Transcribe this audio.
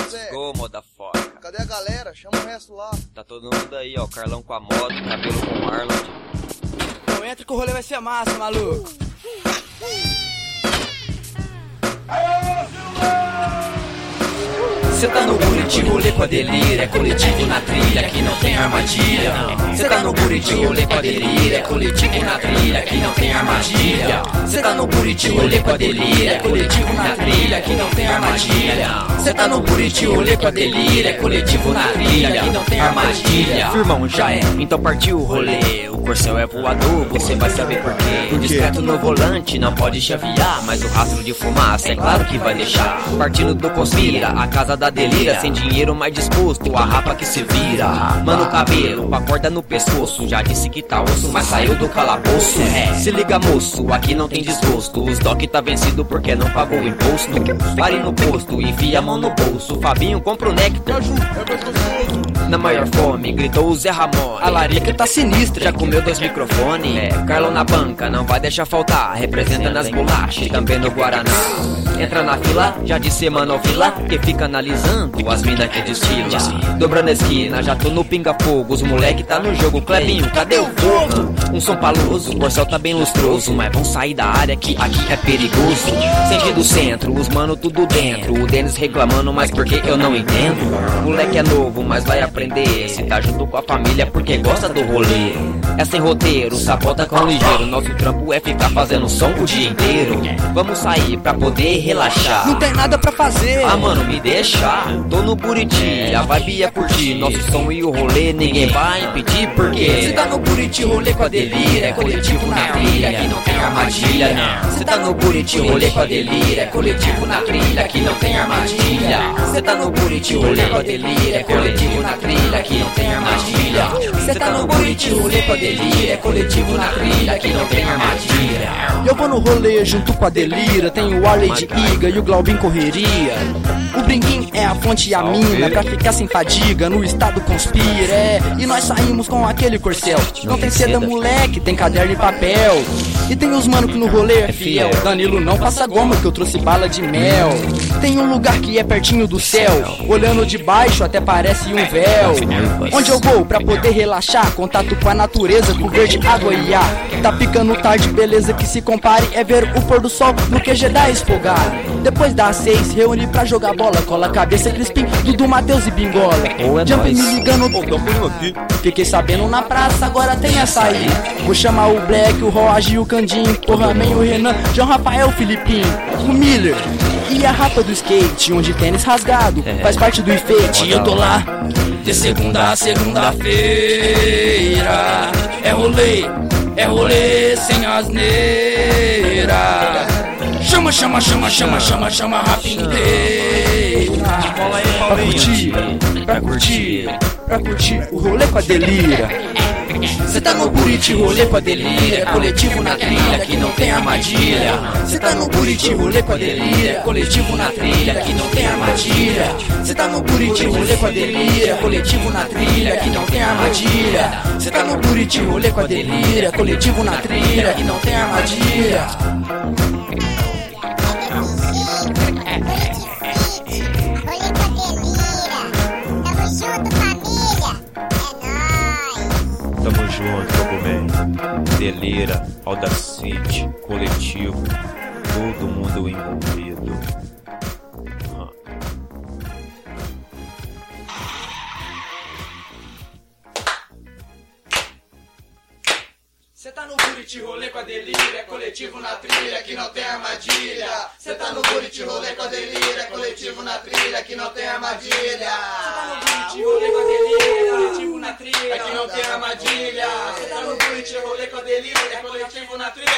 Zé. Go, motherfucker. Cadê a galera? Chama o resto lá. Tá todo mundo aí, ó. Carlão com a moto, cabelo com Arnold. Então entra que o rolê vai ser massa, maluco. Cê tá no Buriti, rolê com a delíria, é coletivo na trilha, que não tem armadilha. Cê tá no Buriti, rolê com a delíria, é coletivo na trilha, que não tem armadilha. Cê tá no Buriti, rolê com a delíria, é coletivo na trilha, que não tem armadilha. Cê tá no Buriti, rolê com a delíria, é coletivo na trilha, que não tem armadilha. Firmão, já é, então partiu o rolê. O corcel é voador, você vai saber por quê. Discreto no volante, não pode chavear, mas o rastro de fumaça é claro que vai deixar. Partindo do Conspira, a casa da delíria, sem dinheiro mais disposto, a rapa que se vira. Mano, cabelo, com a corda no pescoço, já disse que tá osso, mas saiu do calabouço. Se liga, moço, aqui não tem desgosto. Os doc tá vencido porque não pagou o imposto. Pare no posto, enfia a mão no bolso. Fabinho compra o néctar, na maior fome, gritou o Zé Ramon. A larica tá sinistra, já comeu 2 microfones. Carlão na banca, não vai deixar faltar. Representa nas bolachas e também no Guaraná. Entra na fila, já disse mano fila, que fica analisando as minas que destila. Dobrando a esquina, já tô no pinga-fogo. Os moleque tá no jogo, Clebinho, cadê o fogo? Um som paloso, o corcel tá bem lustroso, mas vão sair da área que aqui é perigoso. Sentido centro, os mano tudo dentro. O Denis reclamando, mas porque eu não entendo. Moleque é novo, mas vai aprender. Se tá junto com a família porque gosta do rolê. É sem roteiro, sabota com ligeiro. Nosso trampo é ficar fazendo som o dia inteiro. Vamos sair pra poder relaxar. Não tem nada pra fazer. Ah, mano, me deixa. Tô no Buriti, a vibe é curtir. Nosso som e o rolê ninguém vai impedir. Porque cê tá no Buriti, rolê com a delíria, é coletivo na trilha, que não tem armadilha. Cê tá no Buriti, rolê com a delíria, é coletivo na trilha, que não tem armadilha. Cê tá no Buriti, rolê com a delíria, é coletivo na trilha, que não tem armadilha. Cê tá no Buriti, rolê com a delíria, é coletivo na trilha, que não tem armadilha. Eu vou no rolê junto com a delíria, tem o Arley de Iga e o Glaubin correria. O Brinquim é a fonte e a mina, pra ficar sem fadiga, no estado conspira, e nós saímos com aquele corcel. Não tem seda, moleque, tem caderno e papel. E tem os mano que no rolê é fiel. Danilo não passa goma, que eu trouxe bala de mel. Tem um lugar que é pertinho do céu, olhando de baixo até parece um véu. Onde eu vou pra poder relaxar, contato com a natureza, com verde, água e ar. Tá ficando tarde, beleza que se compare é ver o pôr do sol no QG da Expogar. Depois das 6, reúne pra jogar bola, cola a cabeça, Crispim, Dudu, Matheus e Bingola. Jump me ligando, fiquei sabendo na praça, agora tem açaí. Vou chamar o Black, o Roger e o Candinho, porra, man, o Renan, João Rafael, Filipinho, o Miller e a rapa do skate, onde tênis rasgado faz parte do enfeite. E eu tô lá de segunda a segunda-feira. É rolê sem asneira. Chama, chama, chama, chama, chama, chama a rapa inteira. Pra curtir o rolê com a delíria. Cê tá no Buriti, rolê com a delíria, é coletivo na trilha, que não tem armadilha. Cê tá no Buriti, rolê com a delíria, é coletivo na trilha, que não tem armadilha. Cê tá no Buriti, rolê com a delíria, é coletivo na trilha, que não tem armadilha. Cê tá no Buriti, rolê com a delíria, é coletivo na trilha, que não tem armadilha. Tamo junto, Cogumento. Delira, Audacity, coletivo, todo mundo envolvido. Cê tá no Buriti, rolê com a delíria, é coletivo na trilha, que não tem armadilha. Cê tá no Buriti, rolê com a delíria, é coletivo na trilha, que não tem armadilha. Cê tá no Buriti, rolê com a delíria, é coletivo na trilha, que não tem armadilha. Cê tá no Buriti, rolê com a delíria, é coletivo na trilha.